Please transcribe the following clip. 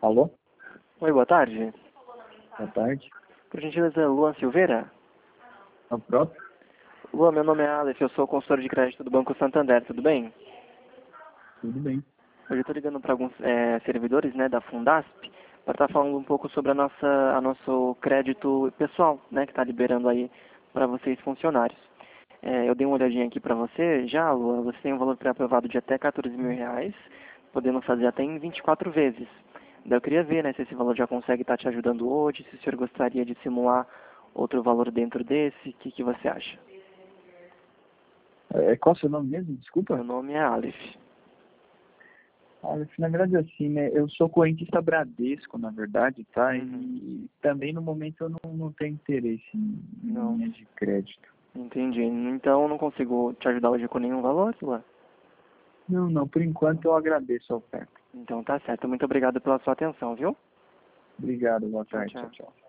Alô? Oi, boa tarde. Boa tarde. Por gentileza, Luan Silveira? É o próprio? Luan, meu nome é Aleph, eu sou consultor de crédito do Banco Santander, tudo bem? Tudo bem. Hoje eu estou ligando para alguns servidores, né, da Fundasp, para estar falando um pouco sobre a nosso crédito pessoal, né, que está liberando aí para vocês funcionários. Eu dei uma olhadinha aqui para você, já, Luan, você tem um valor pré-aprovado de até R$ 14.000, podendo fazer até em 24 vezes. Daí eu queria ver, né, se esse valor já consegue estar te ajudando hoje, se o senhor gostaria de simular outro valor dentro desse, o que você acha? Qual o seu nome mesmo? Meu Desculpa. nome é Aleph. Olha, na verdade, assim, né? Eu sou correntista Bradesco, na verdade, tá? Uhum. E também no momento eu não tenho interesse em Não, linha de crédito. entendi. Então eu não consigo te ajudar hoje com nenhum valor, Luan? Não, por enquanto eu agradeço a oferta. Então tá certo. Muito obrigado pela sua atenção, viu? Obrigado, boa Tchau, tarde, tchau, tchau. tchau.